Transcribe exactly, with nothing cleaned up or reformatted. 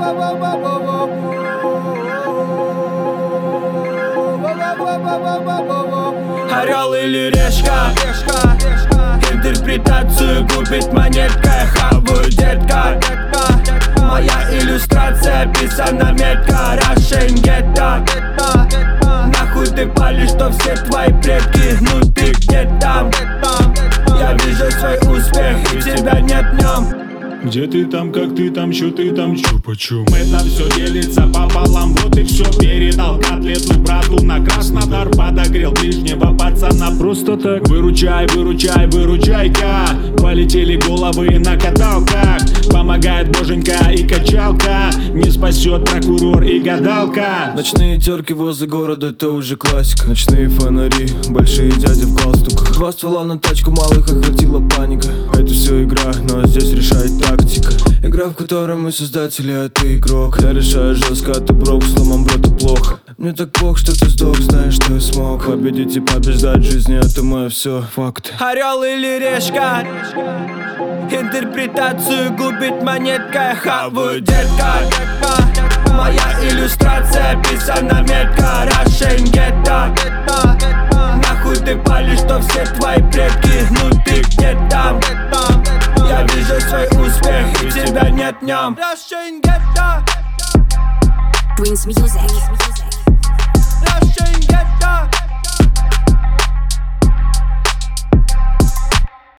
Орел или решка, интерпретацию губит монетка. Хаваю, детка, моя иллюстрация писана метко. Russian гетто, нахуй ты палишь, что все твои предки. Ну ты где там? Я вижу свой успех, и тебя нет в нем. Где ты там, как ты там, чё ты там, чё почем? Это все делится пополам, вот и все. Передал котлету брату на Краснодар, подогрел ближнего пацана просто так. Выручай, выручай, выручай-ка. Полетели головы на каталках. Помогает боженька и качалка. Не спасет прокурор и гадалка. Ночные терки возле города, это уже классика. Ночные фонари, большие дяди в галстуках. Два ствола на тачку, малых охватила паника. Это все игра, но здесь решает тактика. Игра, в которой мы создатели, а ты игрок. Я решаю жестко, а ты брок, сломом брода плохо. Мне так плохо, что ты сдох, знаешь, что я смог победить и побеждать в жизни, это мое все факты. Орел или решка, интерпретацию губит монетка. Хаваю, детка, моя иллюстрация писана метко. Russian гетто, нахуй ты палишь, что все твои предки. Ну ты где там? Я вижу свой успех, и тебя нет в нем. Russian гетто, Dreams Music. Russian гетто.